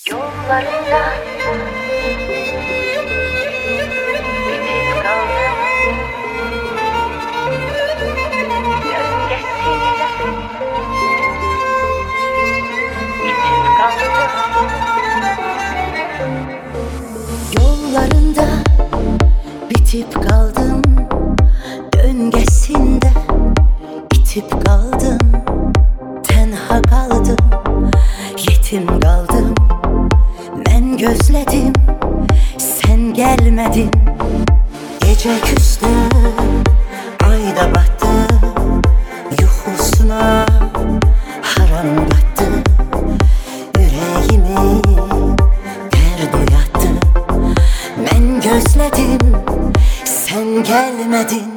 Yollarında bitip kaldım. Gölgesinde bitip kaldım. Yollarında bitip kaldım. Döngesinde bitip kaldım. Tenha kaldım, yetim kaldım. Ben gözledim, sen gelmedin. Gece küstü, ay da battı. Yuhusuna haram battı. Yüreğimi dert uyattı. Ben gözledim, sen gelmedin.